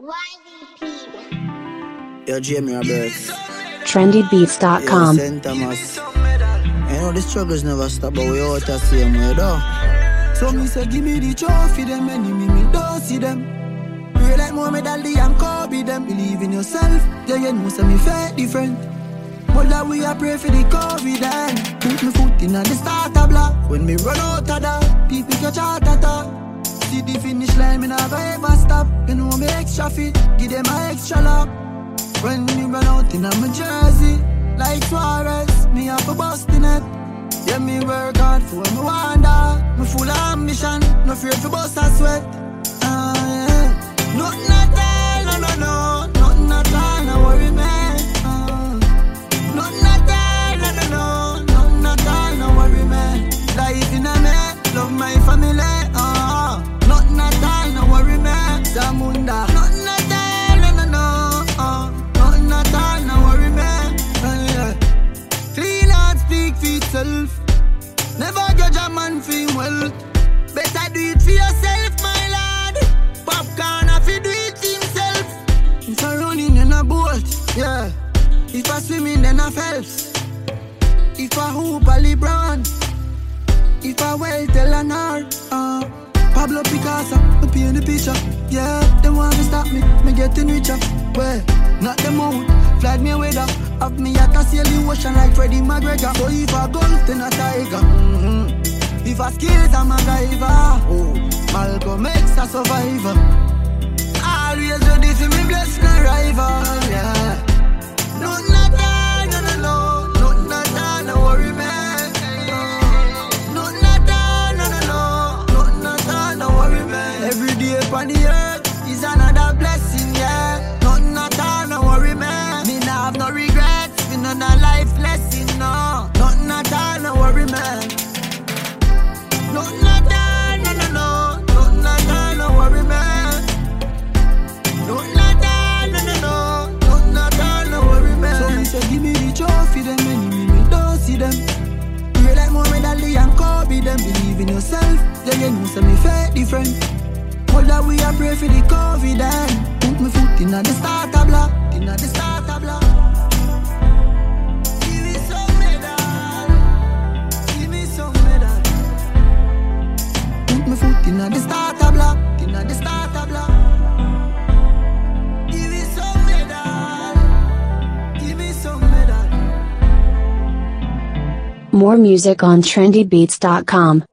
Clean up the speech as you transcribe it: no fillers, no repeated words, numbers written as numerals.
Yo, Jamie Roberts. trendybeats.com. Yo, St. Thomas. I know the struggles never stop, but we out the same way, though. So me say, give me the trophy, them enemy, me don't see them. Real like Muhammad Ali and Kobe, them. Believe in yourself, yeah, you know, say me fair different. But that we a pray for the COVID, and put my foot in the starter block. When me run out of that, people catch heart attack. See the finish line, me never ever stop. You know me extra fit, give them a extra lock. When me run out in my jersey, like Suarez, me have a bust in it. Yeah, me work hard for me wonder. Me full of ambition, no fear for bust a sweat. Yeah. Nothing at all, no, no, no. Nothing at all, no worry, man. Nothing at all, no, no, no. Nothing at all, no worry, man. Life in a me, love my family. Nothing at all, no worry, man. Zamunda. Nothing at all, no, no, no. Nothing at all, no worry, man. Clean heart, speak for itself. Never judge a man for him wealth. Better do it for yourself, my lad. Popcorn, if you do it himself. If I running in a boat, yeah. If I swimming, then I Phelps. If I hoop, a LeBron. If I well, tell an art. Pablo Picasso, I paint the picture. Yeah, they want to stop me, me getting richer. Well, not the mood, flag me away up. Have me at a sail the ocean like Freddie McGregor. So if I golf, then a tiger. If I skills, I'm a MacGyver. Oh, Malcolm X a survivor. Always ready for me bless my rival. Yeah. Nothing at all, no, no, no. Nothing at all, no worry, man. Nothing at all, no, no, no. Nothing at all, no worry, man. Every day upon the earth is another blessing, yeah. Nothing at all, no worry, man. Me nah have no regrets, me no life lesson, no. Nothing at all, no worry, man. Nothing at all, no, no, no. Nothing at all, no worry, man. Nothing at all, no, no, no. Nothing at all, no worry, man. So me say, give me the trophy, them enemy, me don't see them. Real like Muhammad Ali and Kobe, them. Believe in yourself, yeah, you know, say me fair different. But that we a pray for the COVID, and put my foot in the starter block, in the starter block. Give me some medal, give me some medal. Put my foot in the starter block, in the starter block. Give me some medal, give me some medal. More music on trendybeats.com.